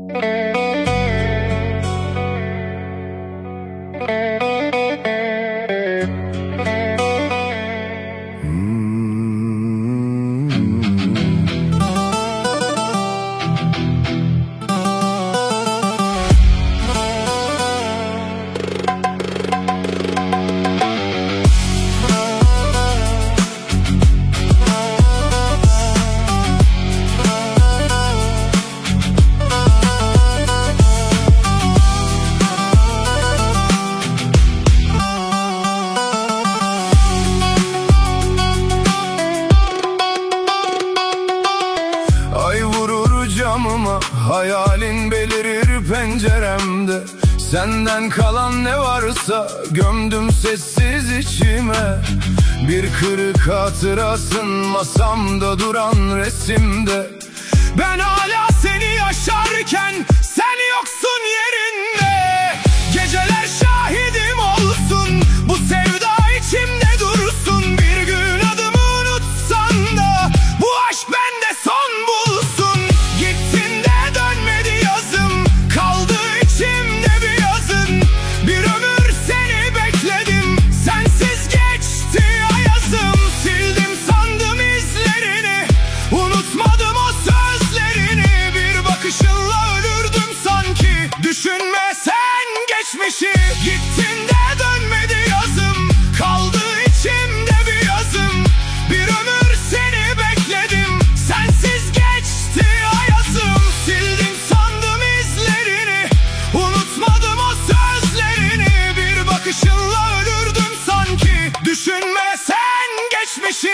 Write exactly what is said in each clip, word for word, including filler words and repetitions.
Hayalin belirir penceremde. Senden kalan ne varsa gömdüm sessiz içime. Bir kırık hatırasın masamda duran resimde. Ben hala seni yaşarken sen yoksun yerinde. Geceler şahidim olsun, bu sevda içimde dursun. Bir gün adımı unutsan da bu aşk bende son bulsun. Gittin de dönmedi yazım, kaldı içimde bir yazın. Bir ömür seni bekledim, sensiz geçti ayazım. Sildim sandım izlerini, unutmadım o sözlerini. Bir bakışınla ölürdüm sanki, düşünme sen geçmişi. Gittin de dönmedi yazım, kaldı içimde bir yazım. Bir ömür seni bekledim, sensiz geçti ayazım. Sildim sandım izlerini, unutmadım o sözlerini. Bir bakışınla ölürdüm sanki, düşünme sen geçmişi.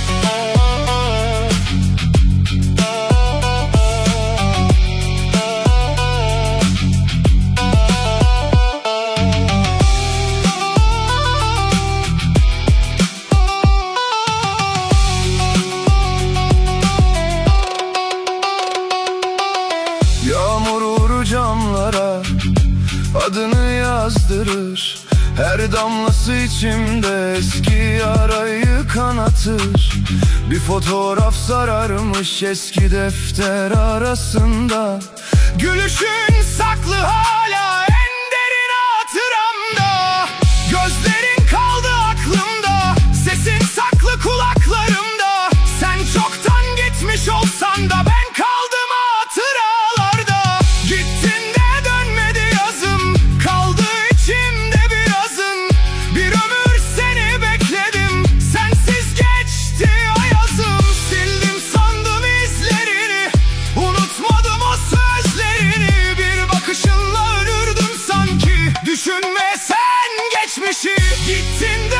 Yağmur vurur camlara, adını yazdırır. Her damlası içimde eski yarayı kanatır. Bir fotoğraf sararmış eski defter arasında. Gülüşün saklı hala en derin hatıramda. Gözlerin kaldı aklımda, sesin saklı kulaklarımda. Sen çoktan gitmiş olsan da ben kaldım hatıralarda. Gittin de dönmedi yazım, kaldı içimde bir yazın. Bir ömür seni bekledim, sensiz geçti ayazım. Sildim sandım izlerini, unutmadım o sözlerini. Bir bakışınla ölürdüm sanki, düşünme sen geçmişi. Gittin de